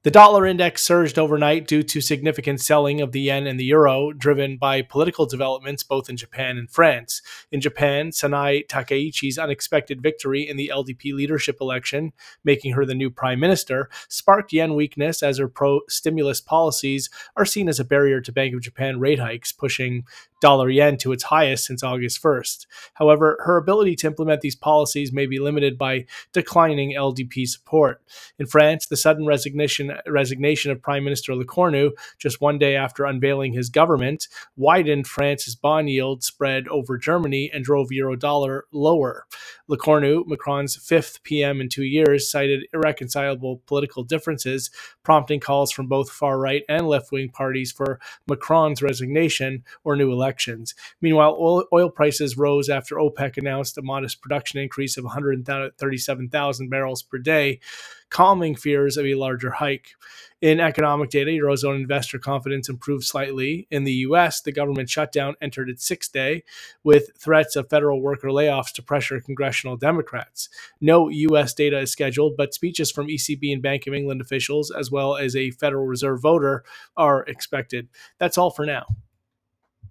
The dollar index surged overnight due to significant selling of the yen and the euro, driven by political developments both in Japan and France. In Japan, Sanae Takaichi's unexpected victory in the LDP leadership election, making her the new prime minister, sparked yen weakness as her pro stimulus policies are seen as a barrier to Bank of Japan rate hikes, pushing dollar yen to its highest since August 1st. However, her ability to implement these policies may be limited by declining LDP support. In France, the sudden resignation of Prime Minister Lecornu just one day after unveiling his government widened France's bond yield spread over Germany and drove euro-dollar lower. Lecornu, Macron's fifth PM in 2 years, cited irreconcilable political differences, prompting calls from both far-right and left-wing parties for Macron's resignation or new elections. Meanwhile, oil prices rose after OPEC announced a modest production increase of 137,000 barrels per day, calming fears of a larger hike. In economic data, Eurozone investor confidence improved slightly. In the U.S., the government shutdown entered its sixth day, with threats of federal worker layoffs to pressure congressional Democrats. No U.S. data is scheduled, but speeches from ECB and Bank of England officials, as well as a Federal Reserve voter, are expected. That's all for now.